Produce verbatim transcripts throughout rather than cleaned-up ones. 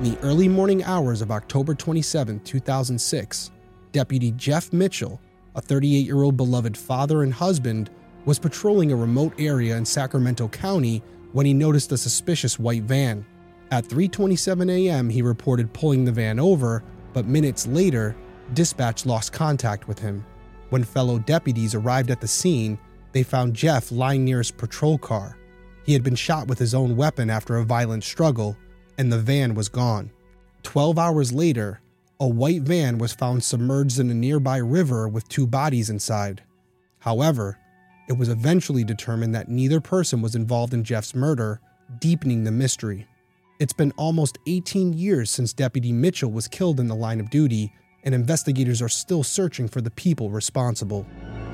In the early morning hours of October twenty-seventh, two thousand six, Deputy Jeff Mitchell, a thirty-eight-year-old beloved father and husband, was patrolling a remote area in Sacramento County when he noticed a suspicious white van. At three twenty-seven a.m., he reported pulling the van over, but minutes later, dispatch lost contact with him. When fellow deputies arrived at the scene, they found Jeff lying near his patrol car. He had been shot with his own weapon after a violent struggle, and the van was gone. Twelve hours later, a white van was found submerged in a nearby river with two bodies inside. However, it was eventually determined that neither person was involved in Jeff's murder, deepening the mystery. It's been almost eighteen years since Deputy Mitchell was killed in the line of duty, and investigators are still searching for the people responsible.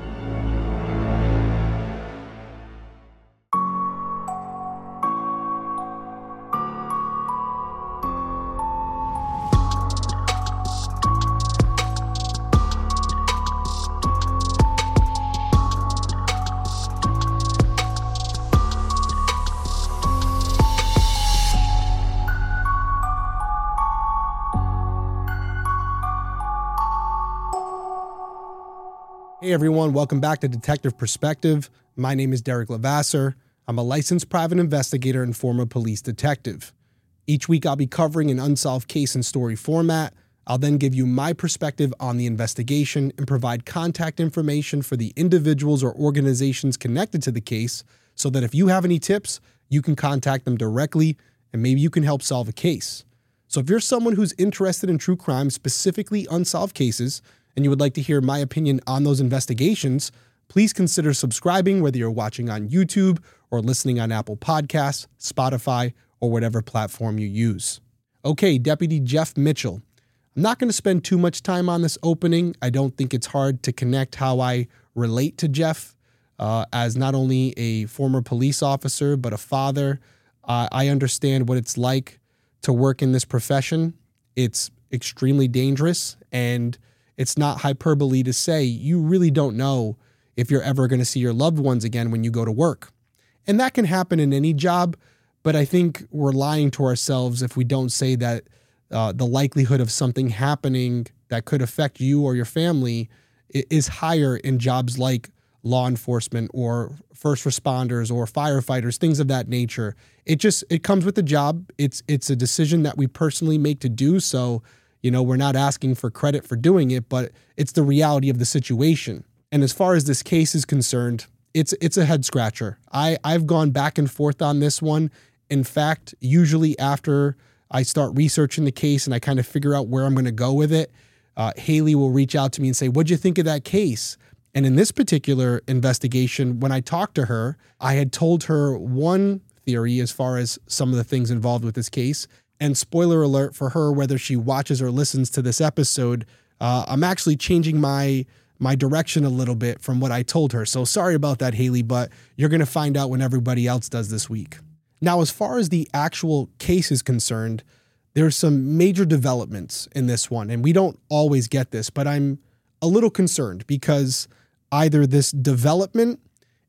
Hey everyone, welcome back to Detective Perspective. My name is Derek Levasseur. I'm a licensed private investigator and former police detective. Each week I'll be covering an unsolved case in story format. I'll then give you my perspective on the investigation and provide contact information for the individuals or organizations connected to the case so that if you have any tips, you can contact them directly and maybe you can help solve a case. So if you're someone who's interested in true crime, specifically unsolved cases, and you would like to hear my opinion on those investigations, please consider subscribing whether you're watching on YouTube or listening on Apple Podcasts, Spotify, or whatever platform you use. Okay, Deputy Jeff Mitchell. I'm not going to spend too much time on this opening. I don't think it's hard to connect how I relate to Jeff uh, as not only a former police officer, but a father. Uh, I understand what it's like to work in this profession. It's extremely dangerous, and it's not hyperbole to say you really don't know if you're ever going to see your loved ones again when you go to work. And that can happen in any job, but I think we're lying to ourselves if we don't say that uh, the likelihood of something happening that could affect you or your family is higher in jobs like law enforcement or first responders or firefighters, things of that nature. It just, it comes with the job. It's, it's a decision that we personally make to do so. You know, we're not asking for credit for doing it, but it's the reality of the situation. And as far as this case is concerned, it's it's a head scratcher. I, I've gone back and forth on this one. In fact, usually after I start researching the case and I kind of figure out where I'm going to go with it, uh, Haley will reach out to me and say, what'd you think of that case? And in this particular investigation, when I talked to her, I had told her one theory as far as some of the things involved with this case. And spoiler alert for her, whether she watches or listens to this episode, uh, I'm actually changing my my direction a little bit from what I told her. So sorry about that, Haley, but you're going to find out when everybody else does this week. Now, as far as the actual case is concerned, there's some major developments in this one, and we don't always get this, but I'm a little concerned because either this development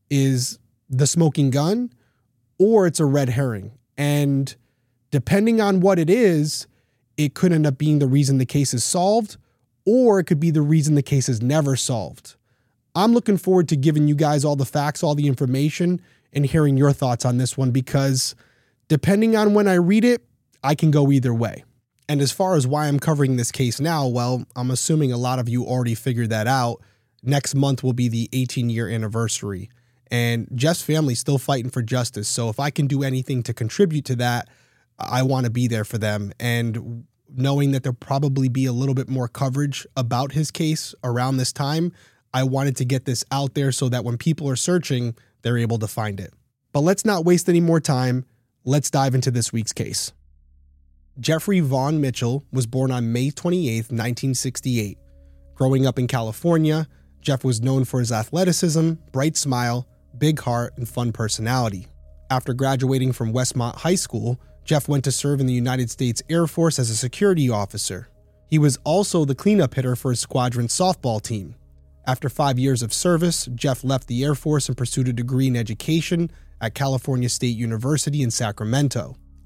is the smoking gun or it's a red herring. And depending on what it is, it could end up being the reason the case is solved, or it could be the reason the case is never solved. I'm looking forward to giving you guys all the facts, all the information, and hearing your thoughts on this one because depending on when I read it, I can go either way. And as far as why I'm covering this case now, well, I'm assuming a lot of you already figured that out. Next month will be the eighteen-year anniversary, and Jeff's family's still fighting for justice. So if I can do anything to contribute to that, I want to be there for them. And knowing that there'll probably be a little bit more coverage about his case around this time, I wanted to get this out there so that when people are searching, they're able to find it. But let's not waste any more time. Let's dive into this week's case. Jeffrey Vaughn Mitchell was born on May twenty-eighth, nineteen sixty-eight. Growing up in California, Jeff was known for his athleticism, bright smile, big heart, and fun personality. After graduating from Westmont High School, Jeff went to serve in the United States Air Force as a security officer. He was also the cleanup hitter for his squadron's softball team. After five years of service, Jeff left the Air Force and pursued a degree in education at California State University in Sacramento.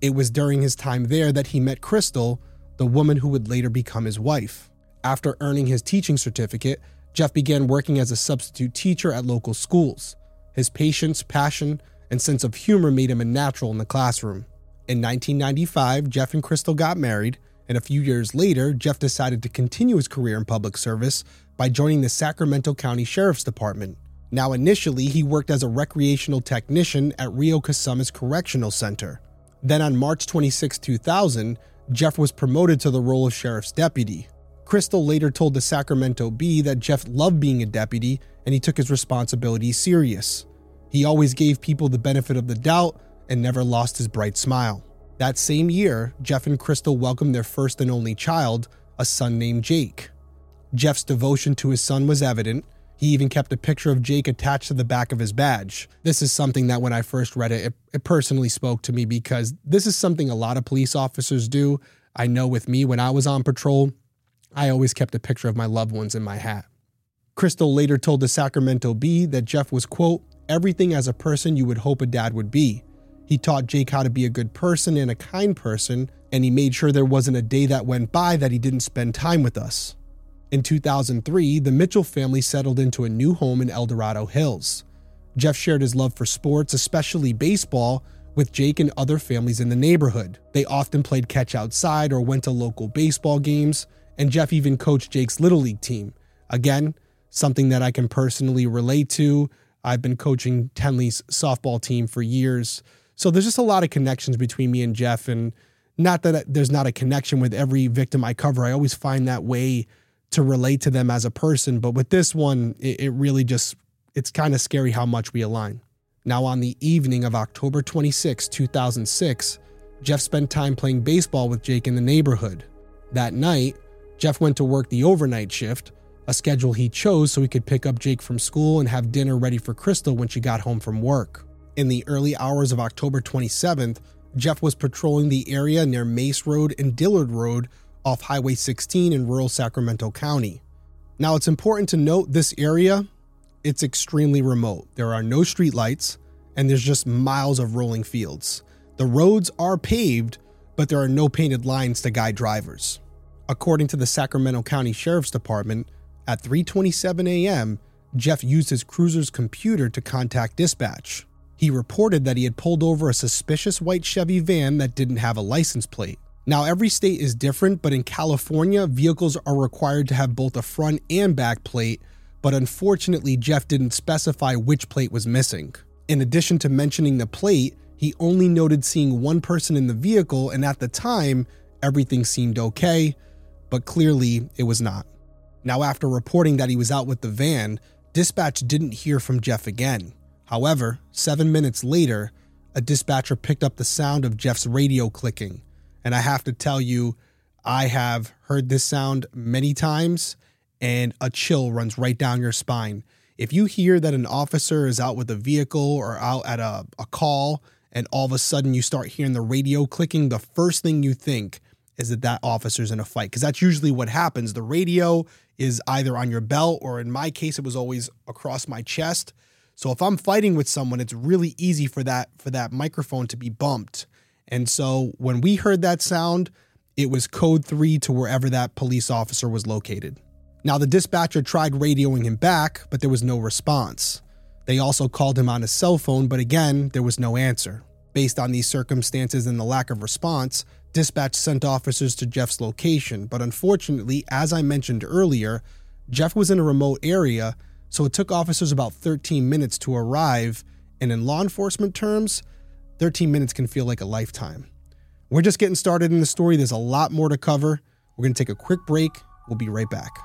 It was during his time there that he met Crystal, the woman who would later become his wife. After earning his teaching certificate, Jeff began working as a substitute teacher at local schools. His patience, passion, and sense of humor made him a natural in the classroom. In nineteen ninety-five, Jeff and Crystal got married, and a few years later, Jeff decided to continue his career in public service by joining the Sacramento County Sheriff's Department. Now, initially, he worked as a recreational technician at Rio Casumas Correctional Center. Then on March twenty-sixth, two thousand, Jeff was promoted to the role of sheriff's deputy. Crystal later told the Sacramento Bee that Jeff loved being a deputy and he took his responsibilities serious. He always gave people the benefit of the doubt and never lost his bright smile. That same year, Jeff and Crystal welcomed their first and only child, a son named Jake. Jeff's devotion to his son was evident. He even kept a picture of Jake attached to the back of his badge. This is something that when I first read it, it, it personally spoke to me because this is something a lot of police officers do. I know with me, when I was on patrol, I always kept a picture of my loved ones in my hat. Crystal later told the Sacramento Bee that Jeff was, quote, everything as a person you would hope a dad would be. He taught Jake how to be a good person and a kind person, and he made sure there wasn't a day that went by that he didn't spend time with us. In two thousand three, the Mitchell family settled into a new home in El Dorado Hills. Jeff shared his love for sports, especially baseball, with Jake and other families in the neighborhood. They often played catch outside or went to local baseball games, and Jeff even coached Jake's Little League team. Again, something that I can personally relate to. I've been coaching Tenley's softball team for years. So there's just a lot of connections between me and Jeff, and not that there's not a connection with every victim I cover. I always find that way to relate to them as a person, but with this one, it, it really just, it's kind of scary how much we align. Now, on the evening of October twenty-sixth, two thousand six, Jeff spent time playing baseball with Jake in the neighborhood. That night, Jeff went to work the overnight shift, a schedule he chose so he could pick up Jake from school and have dinner ready for Crystal when she got home from work. In the early hours of October twenty-seventh, Jeff was patrolling the area near Mace Road and Dillard Road off Highway sixteen in rural Sacramento County. Now, it's important to note this area, it's extremely remote. There are no streetlights, and there's just miles of rolling fields. The roads are paved, but there are no painted lines to guide drivers. According to the Sacramento County Sheriff's Department, at three twenty-seven a.m., Jeff used his cruiser's computer to contact dispatch. He reported that he had pulled over a suspicious white Chevy van that didn't have a license plate. Now, every state is different, but in California, vehicles are required to have both a front and back plate, but unfortunately, Jeff didn't specify which plate was missing. In addition to mentioning the plate, he only noted seeing one person in the vehicle, and at the time, everything seemed okay, but clearly it was not. Now, after reporting that he was out with the van, dispatch didn't hear from Jeff again. However, seven minutes later, a dispatcher picked up the sound of Jeff's radio clicking. And I have to tell you, I have heard this sound many times, and a chill runs right down your spine. If you hear that an officer is out with a vehicle or out at a, a call, and all of a sudden you start hearing the radio clicking, the first thing you think is that that officer's in a fight, because that's usually what happens. The radio is either on your belt, or in my case, it was always across my chest. So if I'm fighting with someone, it's really easy for that for that microphone to be bumped. And so when we heard that sound, it was code three to wherever that police officer was located. Now, the dispatcher tried radioing him back, but there was no response. They also called him on his cell phone, but again, there was no answer. Based on these circumstances and the lack of response, dispatch sent officers to Jeff's location, but unfortunately, as I mentioned earlier, Jeff was in a remote area, so it took officers about thirteen minutes to arrive, and in law enforcement terms, thirteen minutes can feel like a lifetime. We're just getting started in the story. There's a lot more to cover. We're going to take a quick break. We'll be right back.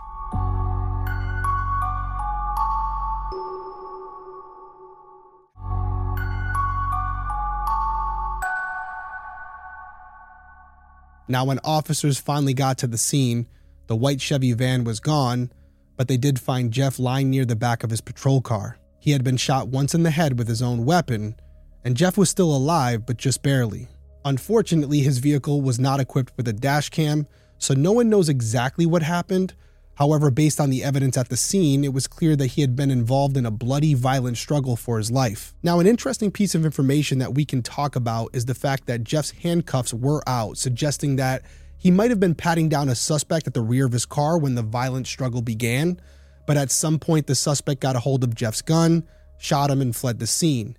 Now, when officers finally got to the scene, the white Chevy van was gone, but they did find Jeff lying near the back of his patrol car. He had been shot once in the head with his own weapon, and Jeff was still alive, but just barely. Unfortunately, his vehicle was not equipped with a dash cam, so no one knows exactly what happened. However, based on the evidence at the scene, it was clear that he had been involved in a bloody, violent struggle for his life. Now, an interesting piece of information that we can talk about is the fact that Jeff's handcuffs were out, suggesting that he might have been patting down a suspect at the rear of his car when the violent struggle began, but at some point the suspect got a hold of Jeff's gun, shot him, and fled the scene.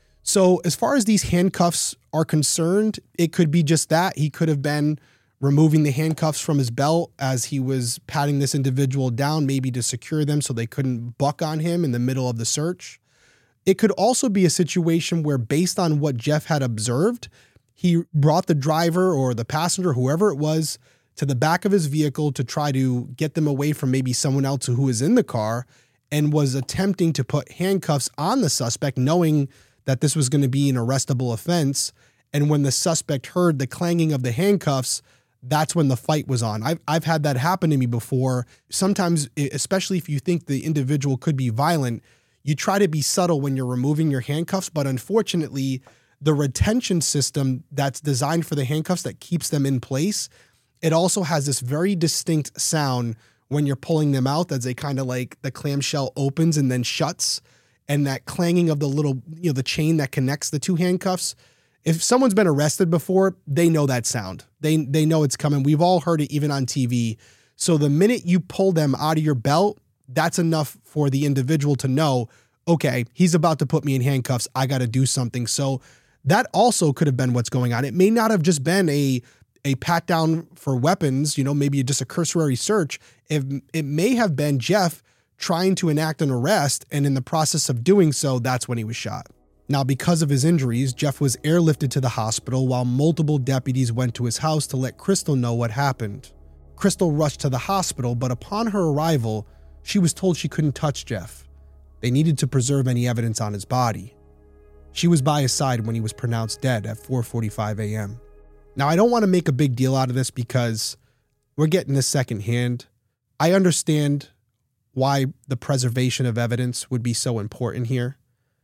So as far as these handcuffs are concerned, it could be just that. He could have been removing the handcuffs from his belt as he was patting this individual down, maybe to secure them so they couldn't buck on him in the middle of the search. It could also be a situation where, based on what Jeff had observed, he brought the driver or the passenger, whoever it was, to the back of his vehicle to try to get them away from maybe someone else who was in the car, and was attempting to put handcuffs on the suspect, knowing that this was going to be an arrestable offense. And when the suspect heard the clanging of the handcuffs, that's when the fight was on. I've, I've had that happen to me before. Sometimes, especially if you think the individual could be violent, you try to be subtle when you're removing your handcuffs. But unfortunately, the retention system that's designed for the handcuffs that keeps them in place, it also has this very distinct sound when you're pulling them out, as they kind of like the clamshell opens and then shuts. And that clanging of the little, you know, the chain that connects the two handcuffs. If someone's been arrested before, they know that sound. They they know it's coming. We've all heard it even on T V. So the minute you pull them out of your belt, that's enough for the individual to know, okay, he's about to put me in handcuffs. I got to do something. So that also could have been what's going on. It may not have just been a a pat down for weapons, you know, maybe just a cursory search. If it may have been Jeff trying to enact an arrest, and in the process of doing so, that's when he was shot. Now, because of his injuries, Jeff was airlifted to the hospital while multiple deputies went to his house to let Crystal know what happened. Crystal rushed to the hospital, but upon her arrival, she was told she couldn't touch Jeff. They needed to preserve any evidence on his body. She was by his side when he was pronounced dead at four forty-five a.m. Now, I don't want to make a big deal out of this because we're getting this secondhand. I understand why the preservation of evidence would be so important here.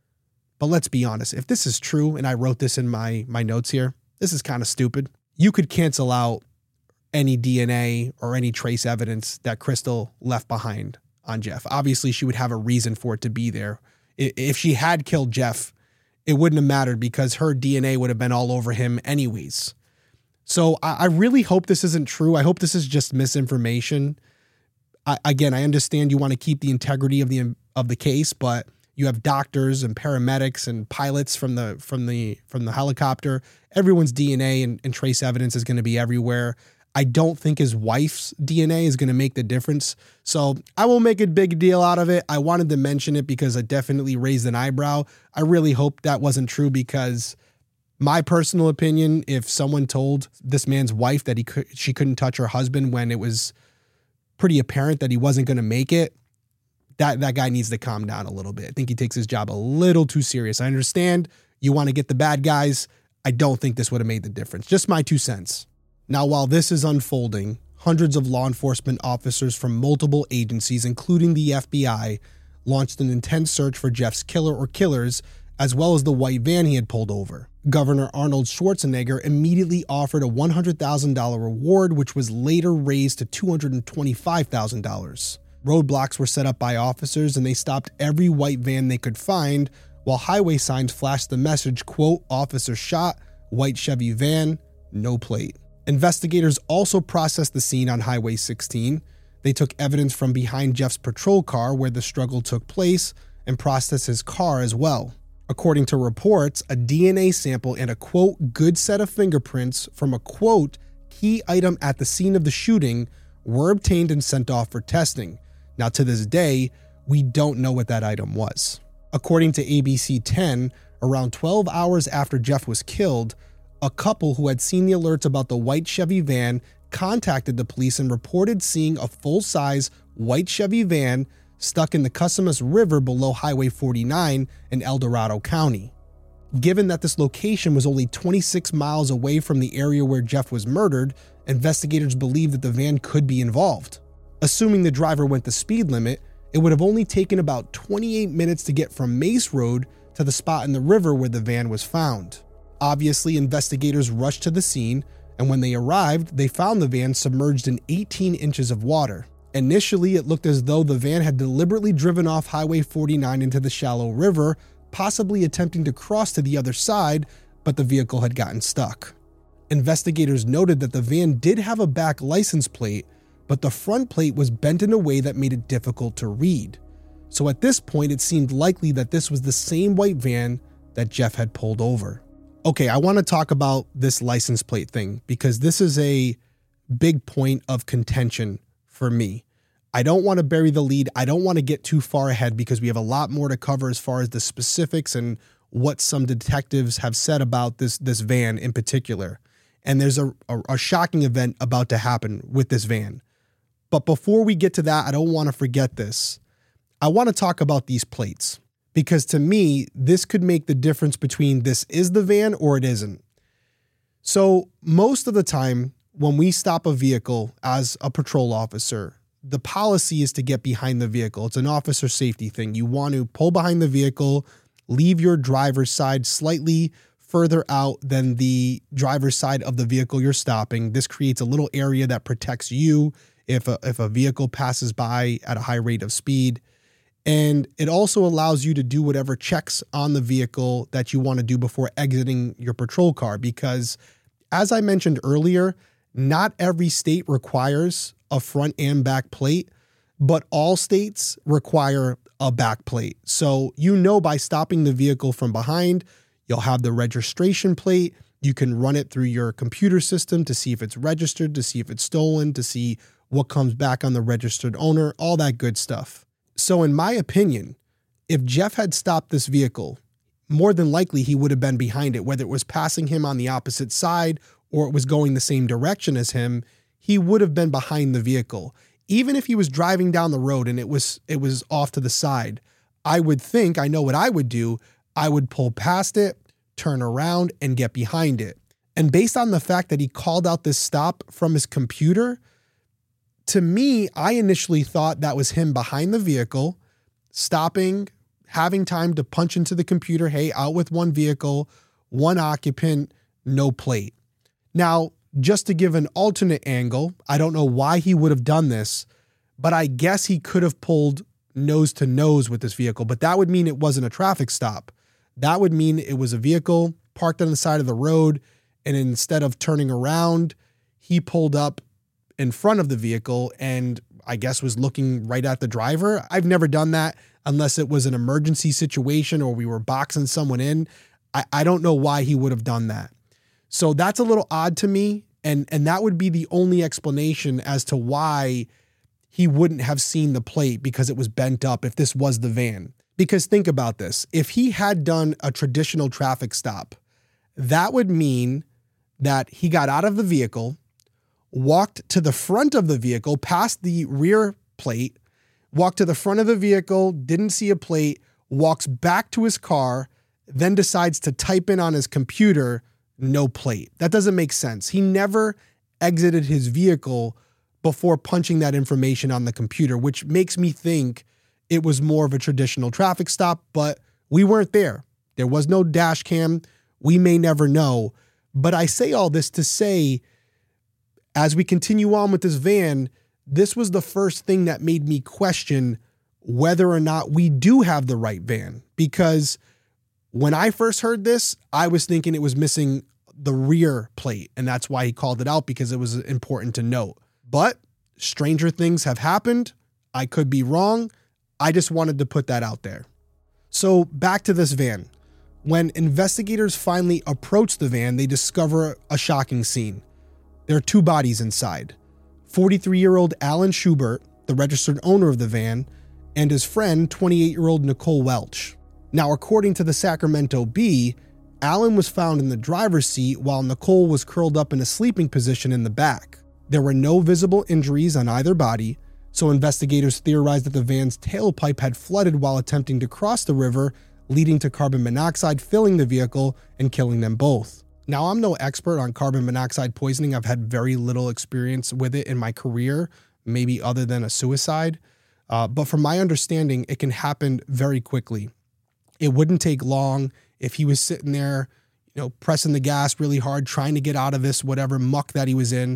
But let's be honest, if this is true, and I wrote this in my, my notes here, this is kind of stupid. You could cancel out any D N A or any trace evidence that Crystal left behind on Jeff. Obviously, she would have a reason for it to be there. If she had killed Jeff, it wouldn't have mattered because her D N A would have been all over him anyways. So I, I really hope this isn't true. I hope this is just misinformation. I, again, I understand you want to keep the integrity of the of the case, but you have doctors and paramedics and pilots from the from the from the helicopter. Everyone's D N A and, and trace evidence is going to be everywhere. I don't think his wife's D N A is going to make the difference. So I won't make a big deal out of it. I wanted to mention it because I definitely raised an eyebrow. I really hope that wasn't true because my personal opinion, if someone told this man's wife that he could, she couldn't touch her husband when it was pretty apparent that he wasn't going to make it, that, that guy needs to calm down a little bit. I think he takes his job a little too serious. I understand you want to get the bad guys. I don't think this would have made the difference. Just my two cents. Now, while this is unfolding, hundreds of law enforcement officers from multiple agencies, including the F B I, launched an intense search for Jeff's killer or killers, as well as the white van he had pulled over. Governor Arnold Schwarzenegger immediately offered a one hundred thousand dollars reward, which was later raised to two hundred twenty-five thousand dollars. Roadblocks were set up by officers, and they stopped every white van they could find, while highway signs flashed the message, quote, "Officer shot, white Chevy van, no plate." Investigators also processed the scene on Highway sixteen. They took evidence from behind Jeff's patrol car where the struggle took place and processed his car as well. According to reports, a D N A sample and a, quote, good set of fingerprints from a, quote, key item at the scene of the shooting were obtained and sent off for testing. Now, to this day, we don't know what that item was. According to A B C ten, around twelve hours after Jeff was killed, a couple who had seen the alerts about the white Chevy van contacted the police and reported seeing a full-size white Chevy van stuck in the Cosumnes River below Highway forty-nine in El Dorado County. Given that this location was only twenty-six miles away from the area where Jeff was murdered, investigators believed that the van could be involved. Assuming the driver went the speed limit, it would have only taken about twenty-eight minutes to get from Mace Road to the spot in the river where the van was found. Obviously, investigators rushed to the scene, and when they arrived, they found the van submerged in eighteen inches of water. Initially, it looked as though the van had deliberately driven off Highway forty-nine into the shallow river, possibly attempting to cross to the other side, but the vehicle had gotten stuck. Investigators noted that the van did have a back license plate, but the front plate was bent in a way that made it difficult to read. So at this point, it seemed likely that this was the same white van that Jeff had pulled over. Okay, I want to talk about this license plate thing because this is a big point of contention for me. I don't want to bury the lead. I don't want to get too far ahead because we have a lot more to cover as far as the specifics and what some detectives have said about this, this van in particular. And there's a, a, a shocking event about to happen with this van. But before we get to that, I don't want to forget this. I want to talk about these plates because to me, this could make the difference between this is the van or it isn't. So most of the time when we stop a vehicle as a patrol officer, the policy is to get behind the vehicle. It's an officer safety thing. You want to pull behind the vehicle, leave your driver's side slightly further out than the driver's side of the vehicle you're stopping. This creates a little area that protects you if a, if a vehicle passes by at a high rate of speed. And it also allows you to do whatever checks on the vehicle that you want to do before exiting your patrol car. Because as I mentioned earlier, not every state requires a front and back plate, but all states require a back plate. So you know by stopping the vehicle from behind, you'll have the registration plate. You can run it through your computer system to see if it's registered, to see if it's stolen, to see what comes back on the registered owner, all that good stuff. So in my opinion, if Jeff had stopped this vehicle, more than likely he would have been behind it, whether it was passing him on the opposite side or it was going the same direction as him, he would have been behind the vehicle. Even if he was driving down the road and it was it was off to the side, I would think, I know what I would do, I would pull past it, turn around, and get behind it. And based on the fact that he called out this stop from his computer, to me, I initially thought that was him behind the vehicle, stopping, having time to punch into the computer, hey, out with one vehicle, one occupant, no plate. Now, just to give an alternate angle, I don't know why he would have done this, but I guess he could have pulled nose to nose with this vehicle, but that would mean it wasn't a traffic stop. That would mean it was a vehicle parked on the side of the road, and instead of turning around, he pulled up in front of the vehicle and I guess was looking right at the driver. I've never done that unless it was an emergency situation or we were boxing someone in. I, I don't know why he would have done that. So that's a little odd to me. And, and that would be the only explanation as to why he wouldn't have seen the plate because it was bent up if this was the van. Because think about this. If he had done a traditional traffic stop, that would mean that he got out of the vehicle, walked to the front of the vehicle, past the rear plate, walked to the front of the vehicle, didn't see a plate, walks back to his car, then decides to type in on his computer, no plate. That doesn't make sense. He never exited his vehicle before punching that information on the computer, which makes me think it was more of a traditional traffic stop, but we weren't there. There was no dash cam. We may never know. But I say all this to say, as we continue on with this van, this was the first thing that made me question whether or not we do have the right van. Because when I first heard this, I was thinking it was missing the rear plate, and that's why he called it out, because it was important to note. But stranger things have happened. I could be wrong. I just wanted to put that out there. So back to this van. When investigators finally approach the van, they discover a shocking scene. There are two bodies inside. forty-three-year-old Alan Schubert, the registered owner of the van, and his friend, twenty-eight-year-old Nicole Welch. Now, according to the Sacramento Bee, Alan was found in the driver's seat while Nicole was curled up in a sleeping position in the back. There were no visible injuries on either body, so investigators theorized that the van's tailpipe had flooded while attempting to cross the river, leading to carbon monoxide filling the vehicle and killing them both. Now, I'm no expert on carbon monoxide poisoning. I've had very little experience with it in my career, maybe other than a suicide. Uh, but from my understanding, it can happen very quickly. It wouldn't take long if he was sitting there, you know, pressing the gas really hard, trying to get out of this whatever muck that he was in.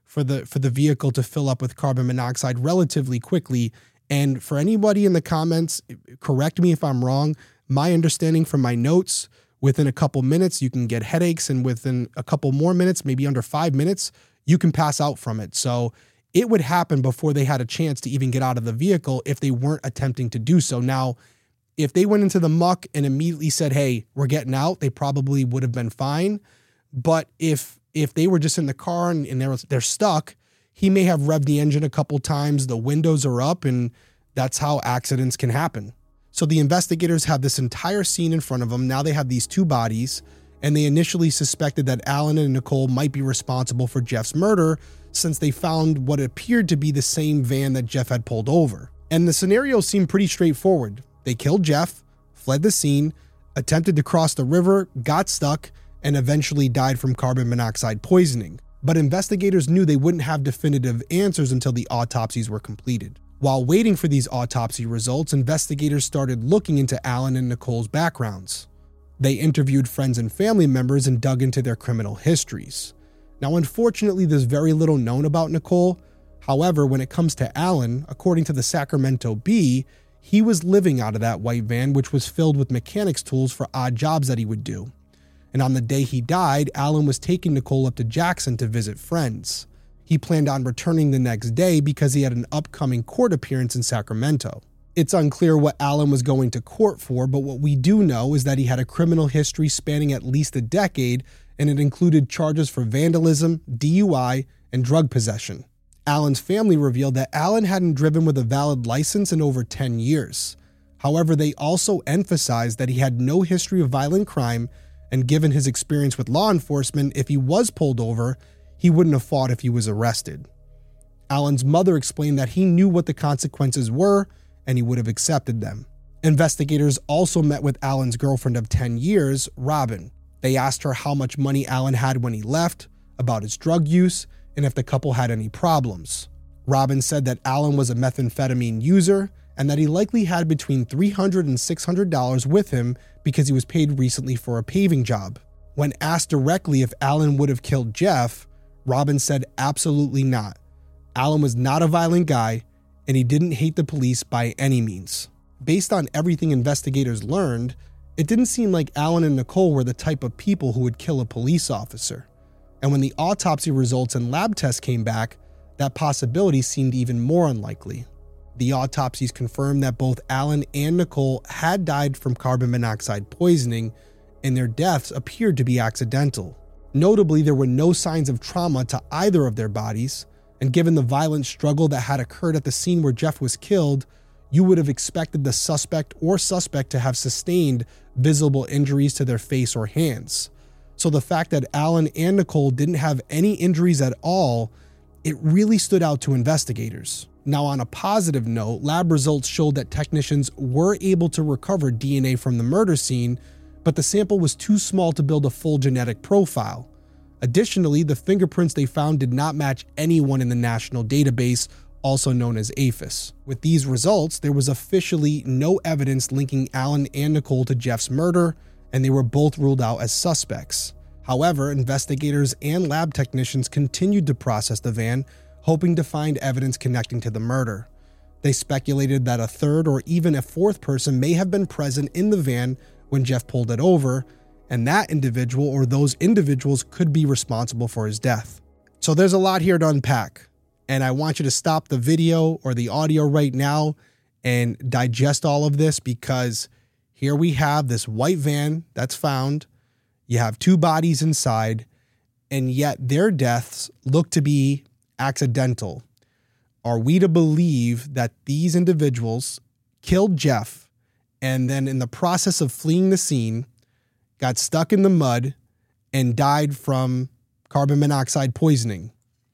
for the for the vehicle to fill up with carbon monoxide relatively quickly. And for anybody in the comments, correct me if I'm wrong. My understanding from my notes, within a couple minutes, you can get headaches, and within a couple more minutes, maybe under five minutes, you can pass out from it. So it would happen before they had a chance to even get out of the vehicle if they weren't attempting to do so. Now, if they went into the muck and immediately said, hey, we're getting out, they probably would have been fine. But if if they were just in the car and, and they're, they're stuck, he may have revved the engine a couple times, the windows are up, and that's how accidents can happen. So the investigators have this entire scene in front of them. Now they have these two bodies, and they initially suspected that Alan and Nicole might be responsible for Jeff's murder since they found what appeared to be the same van that Jeff had pulled over. And the scenario seemed pretty straightforward. They killed Jeff, fled the scene, attempted to cross the river, got stuck, and eventually died from carbon monoxide poisoning. But investigators knew they wouldn't have definitive answers until the autopsies were completed. While waiting for these autopsy results, investigators started looking into Alan and Nicole's backgrounds. They interviewed friends and family members and dug into their criminal histories. Now, unfortunately, there's very little known about Nicole. However, when it comes to Alan, according to the Sacramento Bee, he was living out of that white van, which was filled with mechanics tools for odd jobs that he would do. And on the day he died, Alan was taking Nicole up to Jackson to visit friends. He planned on returning the next day because he had an upcoming court appearance in Sacramento. It's unclear what Alan was going to court for, but what we do know is that he had a criminal history spanning at least a decade, and it included charges for vandalism, D U I, and drug possession. Alan's family revealed that Alan hadn't driven with a valid license in over ten years. However, they also emphasized that he had no history of violent crime, and given his experience with law enforcement, if he was pulled over, he wouldn't have fought if he was arrested. Alan's mother explained that he knew what the consequences were and he would have accepted them. Investigators also met with Alan's girlfriend of ten years, Robin. They asked her how much money Alan had when he left, about his drug use, and if the couple had any problems. Robin said that Alan was a methamphetamine user and that he likely had between three hundred dollars and six hundred dollars with him because he was paid recently for a paving job. When asked directly if Alan would have killed Jeff, Robin said absolutely not. Alan was not a violent guy, and he didn't hate the police by any means. Based on everything investigators learned, it didn't seem like Alan and Nicole were the type of people who would kill a police officer. And when the autopsy results and lab tests came back, that possibility seemed even more unlikely. The autopsies confirmed that both Alan and Nicole had died from carbon monoxide poisoning, and their deaths appeared to be accidental. Notably, there were no signs of trauma to either of their bodies, and given the violent struggle that had occurred at the scene where Jeff was killed, you would have expected the suspect or suspect to have sustained visible injuries to their face or hands. So the fact that Alan and Nicole didn't have any injuries at all, it really stood out to investigators. Now, on a positive note, lab results showed that technicians were able to recover D N A from the murder scene, but the sample was too small to build a full genetic profile. Additionally, the fingerprints they found did not match anyone in the national database, also known as AFIS. With these results, there was officially no evidence linking Alan and Nicole to Jeff's murder, and they were both ruled out as suspects. However, investigators and lab technicians continued to process the van, hoping to find evidence connecting to the murder. They speculated that a third or even a fourth person may have been present in the van when Jeff pulled it over, and that individual or those individuals could be responsible for his death. So there's a lot here to unpack, and I want you to stop the video or the audio right now and digest all of this, because here we have this white van that's found, you have two bodies inside, and yet their deaths look to be accidental. Are we to believe that these individuals killed Jeff and then in the process of fleeing the scene, got stuck in the mud and died from carbon monoxide poisoning?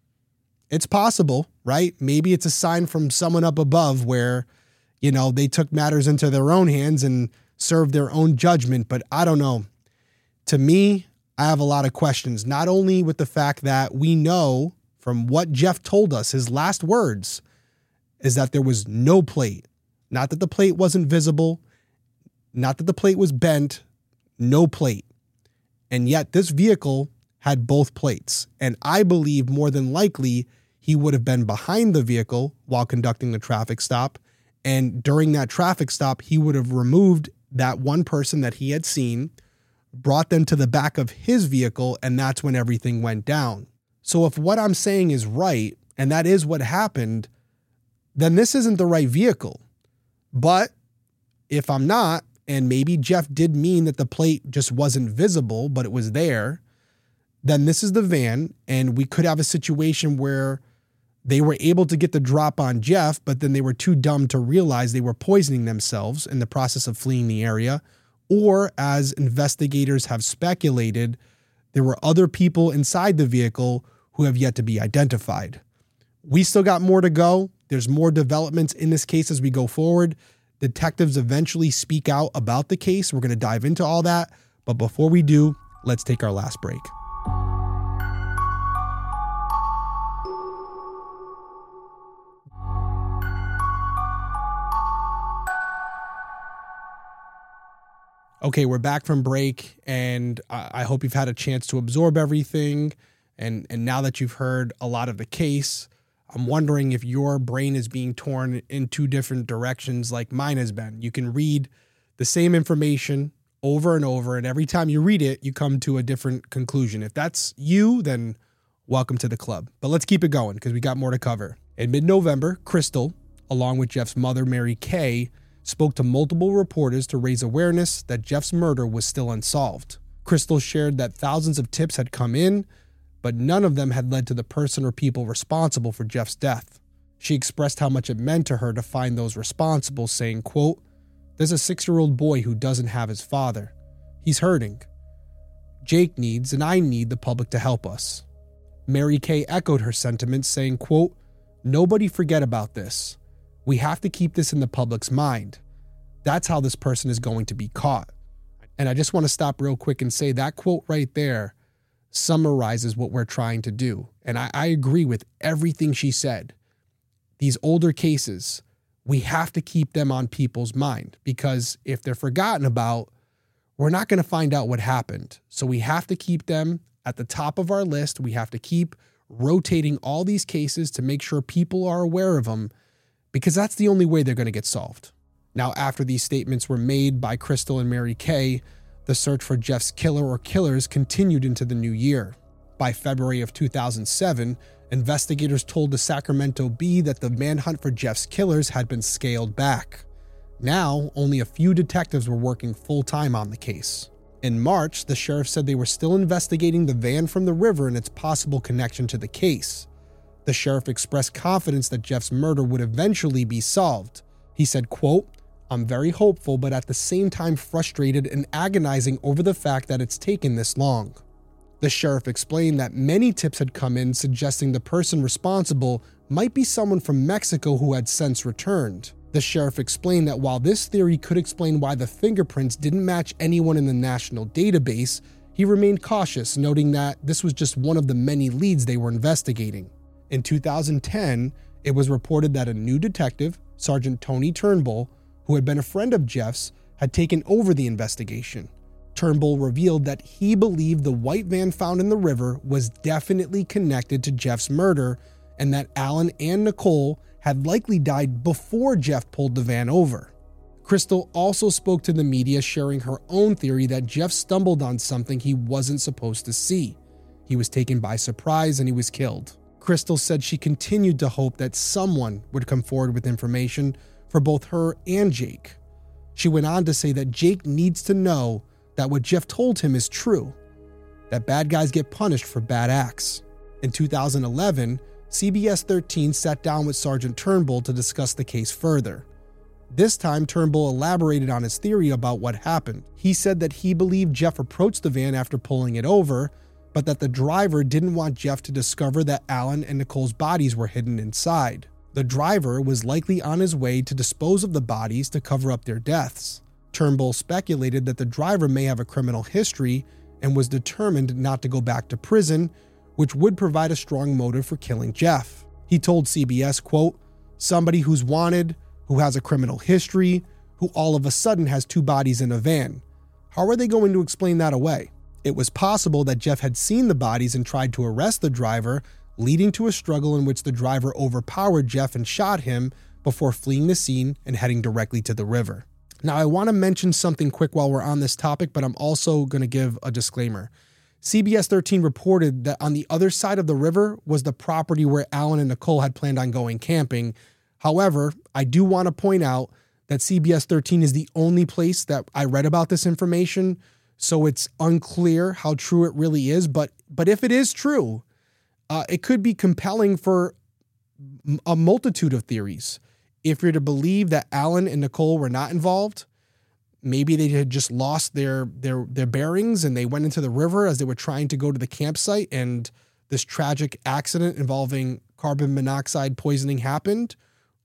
It's possible, right? Maybe it's a sign from someone up above where, you know, they took matters into their own hands and served their own judgment, but I don't know. To me, I have a lot of questions, not only with the fact that we know from what Jeff told us, his last words is that there was no plate. Not that the plate wasn't visible, not that the plate was bent, no plate. And yet this vehicle had both plates, and I believe more than likely he would have been behind the vehicle while conducting the traffic stop, and during that traffic stop, he would have removed that one person that he had seen, brought them to the back of his vehicle, and that's when everything went down. So if what I'm saying is right, and that is what happened, then this isn't the right vehicle. But if I'm not, and maybe Jeff did mean that the plate just wasn't visible, but it was there, then this is the van, and we could have a situation where they were able to get the drop on Jeff, but then they were too dumb to realize they were poisoning themselves in the process of fleeing the area. Or, as investigators have speculated, there were other people inside the vehicle who have yet to be identified. We still got more to go. There's more developments in this case as we go forward. Detectives eventually speak out about the case. We're going to dive into all that. But before we do, let's take our last break. Okay, we're back from break, and I hope you've had a chance to absorb everything. And, and now that you've heard a lot of the case, I'm wondering if your brain is being torn in two different directions like mine has been. You can read the same information over and over, and every time you read it, you come to a different conclusion. If that's you, then welcome to the club. But let's keep it going because we got more to cover. In mid-November, Crystal, along with Jeff's mother, Mary Kay, spoke to multiple reporters to raise awareness that Jeff's murder was still unsolved. Crystal shared that thousands of tips had come in, but none of them had led to the person or people responsible for Jeff's death. She expressed how much it meant to her to find those responsible, saying, quote, "There's a six-year-old boy who doesn't have his father. He's hurting. Jake needs, and I need, the public to help us." Mary Kay echoed her sentiments, saying, quote, "Nobody forget about this. We have to keep this in the public's mind. That's how this person is going to be caught." And I just want to stop real quick and say that quote right there summarizes what we're trying to do. And I, I agree with everything she said. These older cases, we have to keep them on people's mind because if they're forgotten about, we're not going to find out what happened. So we have to keep them at the top of our list. We have to keep rotating all these cases to make sure people are aware of them, because that's the only way they're going to get solved. Now, after these statements were made by Crystal and Mary Kay, the search for Jeff's killer or killers continued into the new year. By February of two thousand seven, investigators told the Sacramento Bee that the manhunt for Jeff's killers had been scaled back. Now, only a few detectives were working full-time on the case. In March, the sheriff said they were still investigating the van from the river and its possible connection to the case. The sheriff expressed confidence that Jeff's murder would eventually be solved. He said, quote, "I'm very hopeful, but at the same time frustrated and agonizing over the fact that it's taken this long." The sheriff explained that many tips had come in suggesting the person responsible might be someone from Mexico who had since returned. The sheriff explained that while this theory could explain why the fingerprints didn't match anyone in the national database, he remained cautious, noting that this was just one of the many leads they were investigating. In two thousand ten, it was reported that a new detective, Sergeant Tony Turnbull, who had been a friend of Jeff's, had taken over the investigation. Turnbull revealed that he believed the white van found in the river was definitely connected to Jeff's murder and that Alan and Nicole had likely died before Jeff pulled the van over. Crystal also spoke to the media, sharing her own theory that Jeff stumbled on something he wasn't supposed to see. He was taken by surprise and he was killed. Crystal said she continued to hope that someone would come forward with information for both her and Jake. She went on to say that Jake needs to know that what Jeff told him is true, that bad guys get punished for bad acts. In two thousand eleven, C B S thirteen sat down with Sergeant Turnbull to discuss the case further. This time, Turnbull elaborated on his theory about what happened. He said that he believed Jeff approached the van after pulling it over, but that the driver didn't want Jeff to discover that Alan and Nicole's bodies were hidden inside. The driver was likely on his way to dispose of the bodies to cover up their deaths. Turnbull speculated that the driver may have a criminal history and was determined not to go back to prison, which would provide a strong motive for killing Jeff. He told C B S, quote, "Somebody who's wanted, who has a criminal history, who all of a sudden has two bodies in a van. How are they going to explain that away? It was possible that Jeff had seen the bodies and tried to arrest the driver, leading to a struggle in which the driver overpowered Jeff and shot him before fleeing the scene and heading directly to the river. Now, I want to mention something quick while we're on this topic, but I'm also going to give a disclaimer. C B S thirteen reported that on the other side of the river was the property where Alan and Nicole had planned on going camping. However, I do want to point out that C B S thirteen is the only place that I read about this information, so it's unclear how true it really is. But but if it is true, uh, it could be compelling for a multitude of theories. If you're to believe that Alan and Nicole were not involved, maybe they had just lost their their their bearings and they went into the river as they were trying to go to the campsite, and this tragic accident involving carbon monoxide poisoning happened.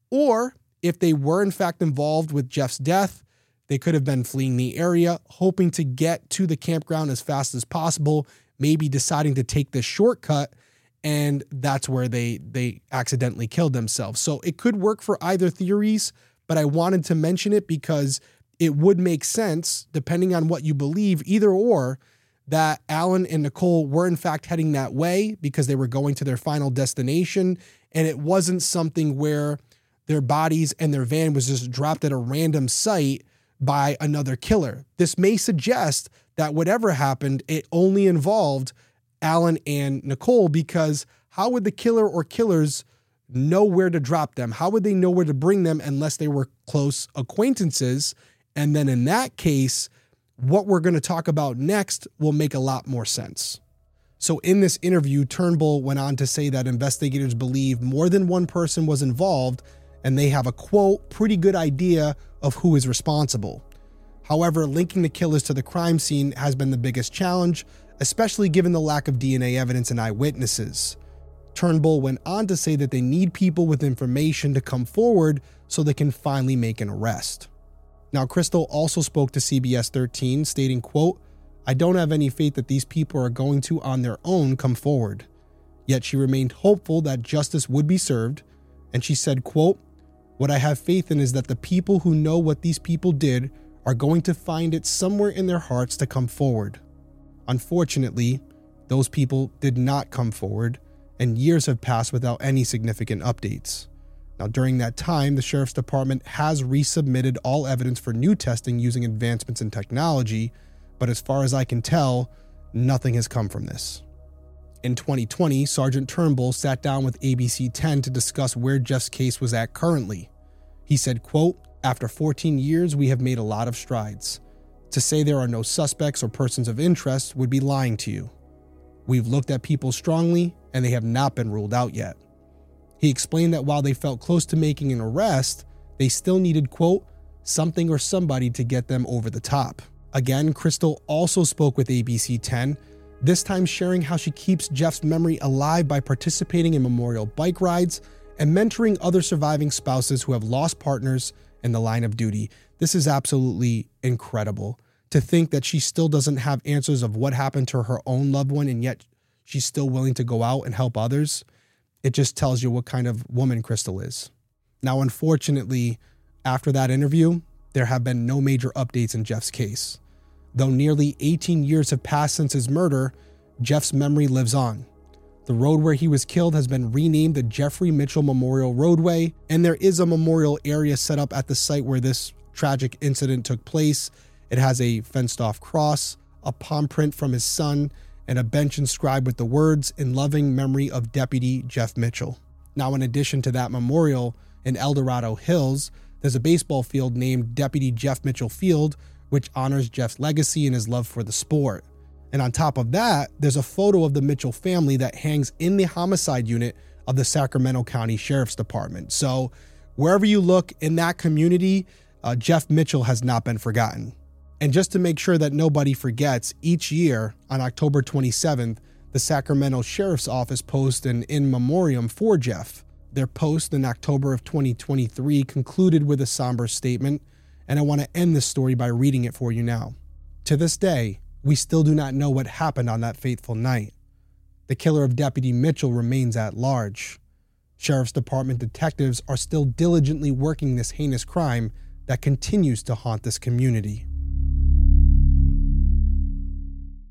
Or if they were in fact involved with Jeff's death, they could have been fleeing the area, hoping to get to the campground as fast as possible, maybe deciding to take this shortcut, and that's where they they accidentally killed themselves. So it could work for either theories, but I wanted to mention it because it would make sense, depending on what you believe, either or, that Alan and Nicole were in fact heading that way because they were going to their final destination, and it wasn't something where their bodies and their van was just dropped at a random site by another killer. This may suggest that whatever happened, it only involved Alan and Nicole, because how would the killer or killers know where to drop them? How would they know where to bring them unless they were close acquaintances? And then in that case, what we're going to talk about next will make a lot more sense. So in this interview, Turnbull went on to say that investigators believe more than one person was involved, and they have a, quote, pretty good idea of who is responsible. However, linking the killers to the crime scene has been the biggest challenge, especially given the lack of D N A evidence and eyewitnesses. Turnbull went on to say that they need people with information to come forward so they can finally make an arrest. Now, Crystal also spoke to C B S thirteen, stating, quote, "I don't have any faith that these people are going to, on their own, come forward." Yet she remained hopeful that justice would be served, and she said, quote, "What I have faith in is that the people who know what these people did are going to find it somewhere in their hearts to come forward." Unfortunately, those people did not come forward, and years have passed without any significant updates. Now, during that time, the Sheriff's Department has resubmitted all evidence for new testing using advancements in technology, but as far as I can tell, nothing has come from this. In twenty twenty, Sergeant Turnbull sat down with A B C ten to discuss where Jeff's case was at currently. He said, quote, "After fourteen years, we have made a lot of strides. To say there are no suspects or persons of interest would be lying to you. We've looked at people strongly, and they have not been ruled out yet." He explained that while they felt close to making an arrest, they still needed, quote, "something or somebody to get them over the top." Again, Crystal also spoke with A B C ten, this time sharing how she keeps Jeff's memory alive by participating in memorial bike rides and mentoring other surviving spouses who have lost partners in the line of duty. This is absolutely incredible. To think that she still doesn't have answers of what happened to her own loved one, and yet she's still willing to go out and help others. It just tells you what kind of woman Crystal is. Now, unfortunately, after that interview, there have been no major updates in Jeff's case. Though nearly eighteen years have passed since his murder, Jeff's memory lives on. The road where he was killed has been renamed the Jeffrey Mitchell Memorial Roadway, and there is a memorial area set up at the site where this tragic incident took place. It has a fenced-off cross, a palm print from his son, and a bench inscribed with the words, "In loving memory of Deputy Jeff Mitchell." Now, in addition to that memorial, in El Dorado Hills, there's a baseball field named Deputy Jeff Mitchell Field, which honors Jeff's legacy and his love for the sport. And on top of that, there's a photo of the Mitchell family that hangs in the homicide unit of the Sacramento County Sheriff's Department. So wherever you look in that community, uh, Jeff Mitchell has not been forgotten. And just to make sure that nobody forgets, each year on October twenty-seventh, the Sacramento Sheriff's Office posts an in memoriam for Jeff. Their post in October of twenty twenty-three concluded with a somber statement, and I want to end this story by reading it for you now. To this day, we still do not know what happened on that fateful night. The killer of Deputy Mitchell remains at large. Sheriff's Department detectives are still diligently working this heinous crime that continues to haunt this community.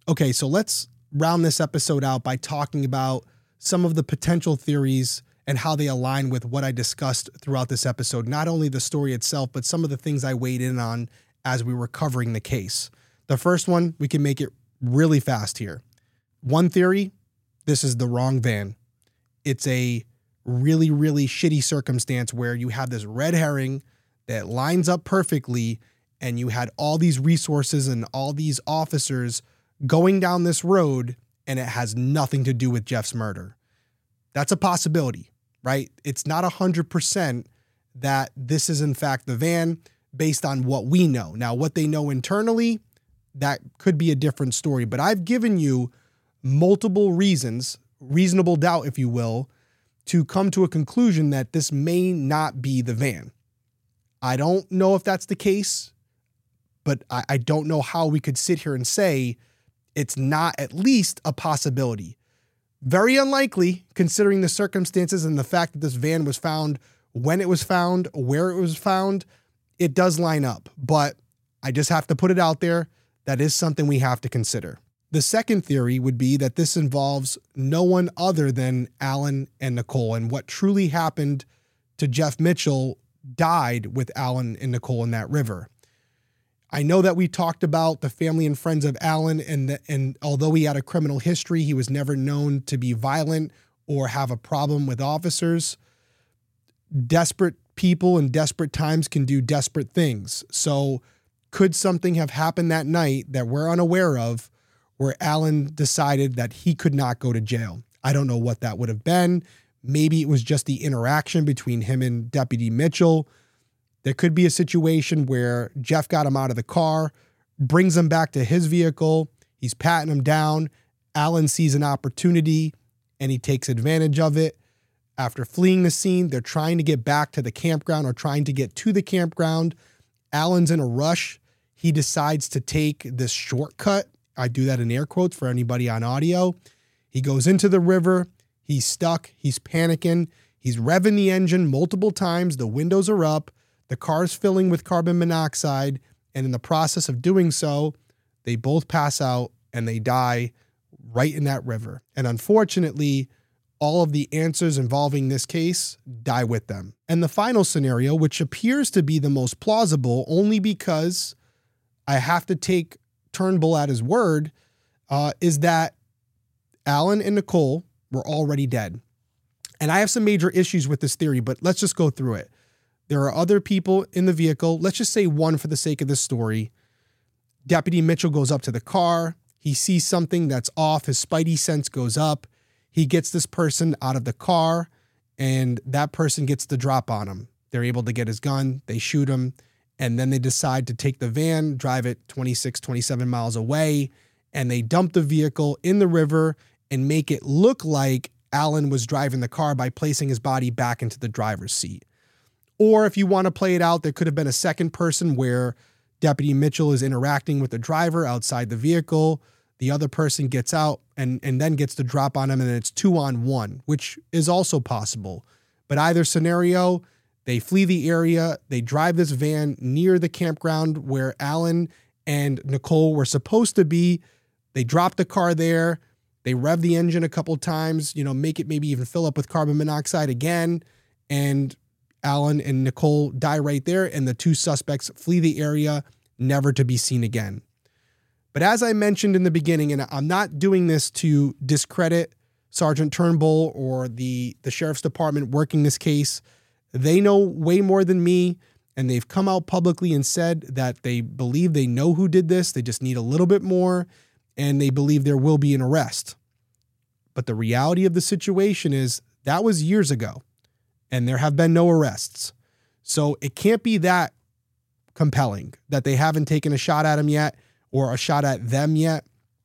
Okay, so let's round this episode out by talking about some of the potential theories and how they align with what I discussed throughout this episode. Not only the story itself, but some of the things I weighed in on as we were covering the case. The first one, we can make it really fast here. One theory, this is the wrong van. It's a really, really shitty circumstance where you have this red herring that lines up perfectly, and you had all these resources and all these officers going down this road, and it has nothing to do with Jeff's murder. That's a possibility, right? It's not one hundred percent that this is in fact the van based on what we know. Now, what they know internally, that could be a different story, but I've given you multiple reasons, reasonable doubt, if you will, to come to a conclusion that this may not be the van. I don't know if that's the case, but I, I don't know how we could sit here and say it's not at least a possibility. Very unlikely, considering the circumstances and the fact that this van was found when it was found, where it was found. It does line up, but I just have to put it out there. That is something we have to consider. The second theory would be that this involves no one other than Alan and Nicole, and what truly happened to Jeff Mitchell died with Alan and Nicole in that river. I know that we talked about the family and friends of Alan, and, the, and although he had a criminal history, he was never known to be violent or have a problem with officers. Desperate people in desperate times can do desperate things. So could something have happened that night that we're unaware of where Alan decided that he could not go to jail? I don't know what that would have been. Maybe it was just the interaction between him and Deputy Mitchell. There could be a situation where Jeff got him out of the car, brings him back to his vehicle. He's patting him down. Alan sees an opportunity and he takes advantage of it. After fleeing the scene, they're trying to get back to the campground or trying to get to the campground. Alan's in a rush. He decides to take this shortcut. I do that in air quotes for anybody on audio. He goes into the river. He's stuck. He's panicking. He's revving the engine multiple times. The windows are up. The car's filling with carbon monoxide. And in the process of doing so, they both pass out and they die right in that river. And unfortunately, all of the answers involving this case die with them. And the final scenario, which appears to be the most plausible only because I have to take Turnbull at his word, uh, is that Alan and Nicole were already dead. And I have some major issues with this theory, but let's just go through it. There are other people in the vehicle. Let's just say one for the sake of this story. Deputy Mitchell goes up to the car. He sees something that's off. His spidey sense goes up. He gets this person out of the car, and that person gets the drop on him. They're able to get his gun. They shoot him. And then they decide to take the van, drive it twenty-six, twenty-seven miles away, and they dump the vehicle in the river and make it look like Alan was driving the car by placing his body back into the driver's seat. Or if you want to play it out, there could have been a second person where Deputy Mitchell is interacting with the driver outside the vehicle. The other person gets out and, and then gets the drop on him, and it's two on one, which is also possible. But either scenario, they flee the area. They drive this van near the campground where Alan and Nicole were supposed to be. They drop the car there. They rev the engine a couple times, you know, make it maybe even fill up with carbon monoxide again. And Alan and Nicole die right there, and the two suspects flee the area, never to be seen again. But as I mentioned in the beginning, and I'm not doing this to discredit Sergeant Turnbull or the, the Sheriff's Department working this case, they know way more than me, and they've come out publicly and said that they believe they know who did this. They just need a little bit more, and they believe there will be an arrest. But the reality of the situation is that was years ago, and there have been no arrests. So it can't be that compelling that they haven't taken a shot at him yet or a shot at them yet.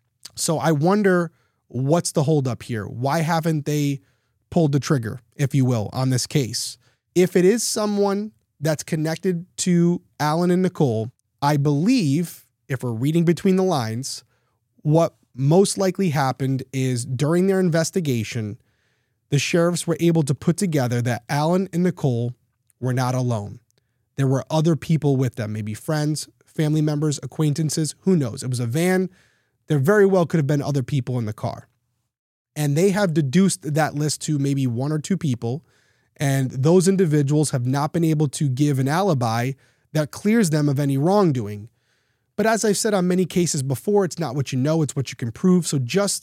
So I wonder what's the holdup here? Why haven't they pulled the trigger, if you will, on this case? If it is someone that's connected to Alan and Nicole, I believe, if we're reading between the lines, what most likely happened is during their investigation, the sheriffs were able to put together that Alan and Nicole were not alone. There were other people with them, maybe friends, family members, acquaintances, who knows? It was a van there very well could have been other people in the car. And they have deduced that list to maybe one or two people. And those individuals have not been able to give an alibi that clears them of any wrongdoing. But as I've said on many cases before, it's not what you know, it's what you can prove. So just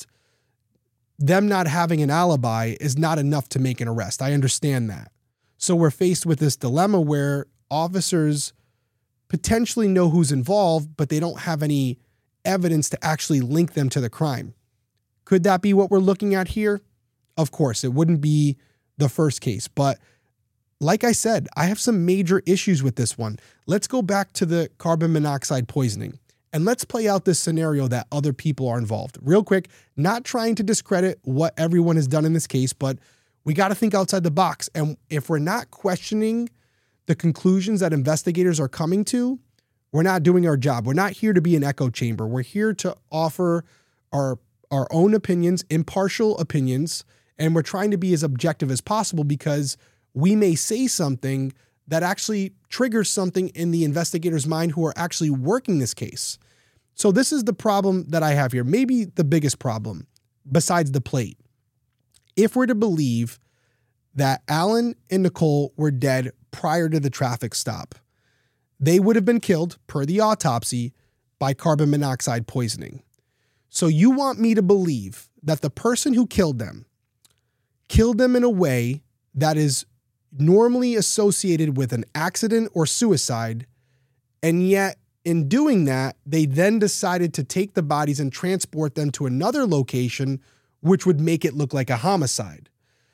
them not having an alibi is not enough to make an arrest. I understand that. So we're faced with this dilemma where officers potentially know who's involved, but they don't have any evidence to actually link them to the crime. Could that be what we're looking at here? Of course, it wouldn't be the first case. But like I said, I have some major issues with this one. Let's go back to the carbon monoxide poisoning. And let's play out this scenario that other people are involved. Real quick, not trying to discredit what everyone has done in this case, but we got to think outside the box. And if we're not questioning the conclusions that investigators are coming to, we're not doing our job. We're not here to be an echo chamber. We're here to offer our, our own opinions, impartial opinions, and we're trying to be as objective as possible because we may say something that actually triggers something in the investigator's mind who are actually working this case. So this is the problem that I have here. Maybe the biggest problem besides the plate. If we're to believe that Alan and Nicole were dead prior to the traffic stop, they would have been killed, per the autopsy, by carbon monoxide poisoning. So you want me to believe that the person who killed them killed them in a way that is normally associated with an accident or suicide, and yet in doing that, they then decided to take the bodies and transport them to another location, which would make it look like a homicide.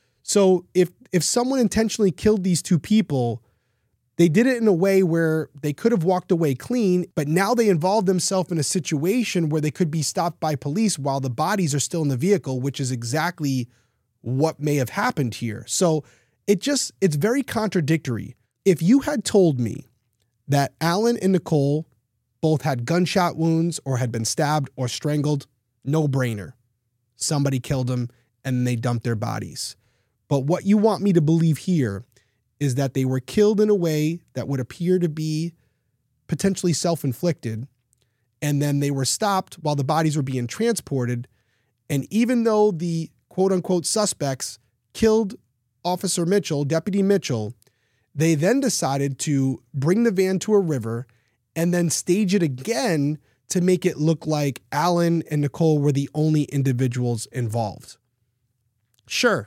So if if someone intentionally killed these two people, they did it in a way where they could have walked away clean, but now they involved themselves in a situation where they could be stopped by police while the bodies are still in the vehicle, which is exactly what may have happened here. So it just, it's very contradictory. If you had told me that Alan and Nicole both had gunshot wounds or had been stabbed or strangled, no brainer. Somebody killed them and they dumped their bodies. But what you want me to believe here is that they were killed in a way that would appear to be potentially self-inflicted, and then they were stopped while the bodies were being transported. And even though the quote-unquote suspects killed Officer Mitchell, Deputy Mitchell, they then decided to bring the van to a river and then stage it again to make it look like Alan and Nicole were the only individuals involved. Sure,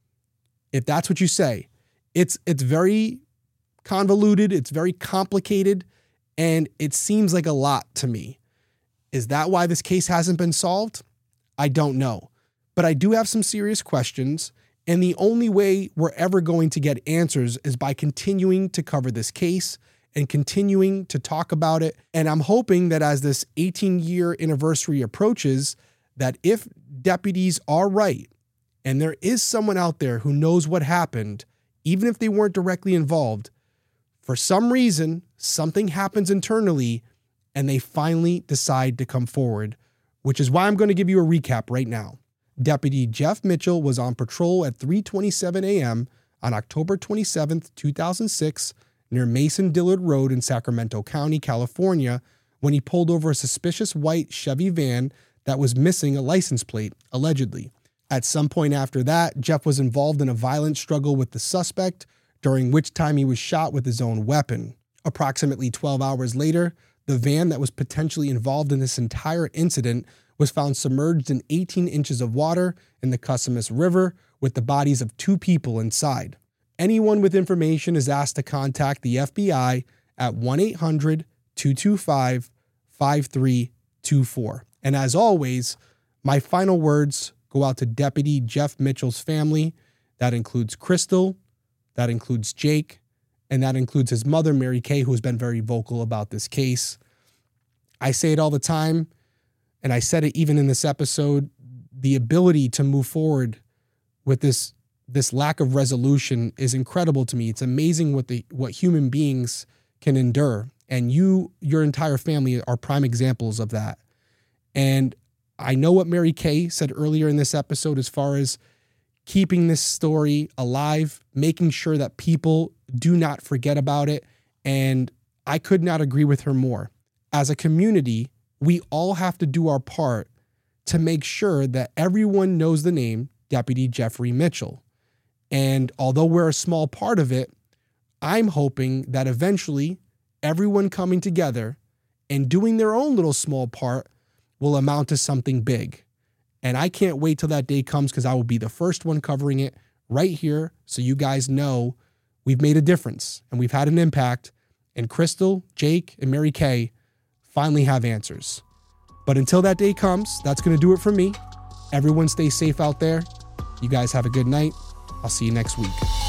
if that's what you say, it's it's very convoluted, it's very complicated, and it seems like a lot to me. Is that why this case hasn't been solved? I don't know. But I do have some serious questions, and the only way we're ever going to get answers is by continuing to cover this case and continuing to talk about it. And I'm hoping that as this eighteen-year anniversary approaches, that if deputies are right, and there is someone out there who knows what happened, even if they weren't directly involved, for some reason, something happens internally, and they finally decide to come forward, which is why I'm going to give you a recap right now. Deputy Jeff Mitchell was on patrol at three twenty-seven a.m. on October twenty-seventh, two thousand six, near Mason Dillard Road in Sacramento County, California, when he pulled over a suspicious white Chevy van that was missing a license plate, allegedly. At some point after that, Jeff was involved in a violent struggle with the suspect, during which time he was shot with his own weapon. Approximately twelve hours later, the van that was potentially involved in this entire incident was found submerged in eighteen inches of water in the Cussamus River with the bodies of two people inside. Anyone with information is asked to contact the F B I at one eight hundred, two two five, five three two four. And as always, my final words go out to Deputy Jeff Mitchell's family. That includes Crystal, that includes Jake, and that includes his mother, Mary Kay, who has been very vocal about this case. I say it all the time, and I said it even in this episode, the ability to move forward with this, this lack of resolution is incredible to me. It's amazing what the what human beings can endure. And you, your entire family are prime examples of that. And I know what Mary Kay said earlier in this episode as far as keeping this story alive, making sure that people do not forget about it. And I could not agree with her more. As a community, we all have to do our part to make sure that everyone knows the name Deputy Jeffrey Mitchell. And although we're a small part of it, I'm hoping that eventually everyone coming together and doing their own little small part will amount to something big. And I can't wait till that day comes, because I will be the first one covering it right here, so you guys know we've made a difference and we've had an impact, and Crystal, Jake, and Mary Kay finally have answers. But until that day comes, that's going to do it for me. Everyone stay safe out there. You guys have a good night. I'll see you next week.